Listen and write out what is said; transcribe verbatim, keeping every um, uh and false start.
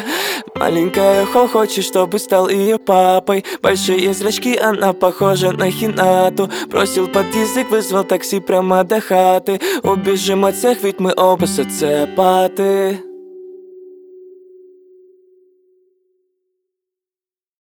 Маленькая Хо хочет, чтобы стал ее папой. Большие зрачки, она похожа на Хинату. Бросил под язык, вызвал такси прямо до хаты. Убежим от всех, ведь мы оба социопаты.